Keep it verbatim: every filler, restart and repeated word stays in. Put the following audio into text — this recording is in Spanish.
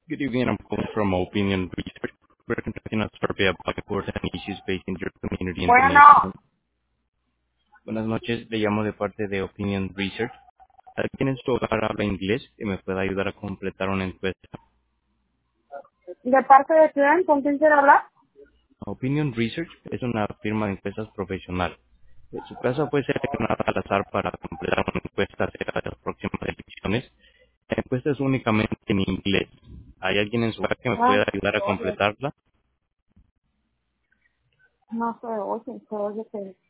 Good evening. I'm calling from Opinion Research. We're conducting a survey about important issues facing your community in the Bueno, nation. Buenas noches, le llamo de parte de Opinion Research. ¿Alguien en su hogar habla inglés que me pueda ayudar a completar una encuesta? ¿de parte de quién? ¿Con quién quiere hablar? Opinion Research es una firma de encuestas profesional. Su casa puede ser asignada al azar para completar una encuesta acerca de las próximas elecciones. La encuesta es únicamente en inglés. ¿Hay alguien en su hogar que me No, pueda ayudar a completarla? no se oye, se oye que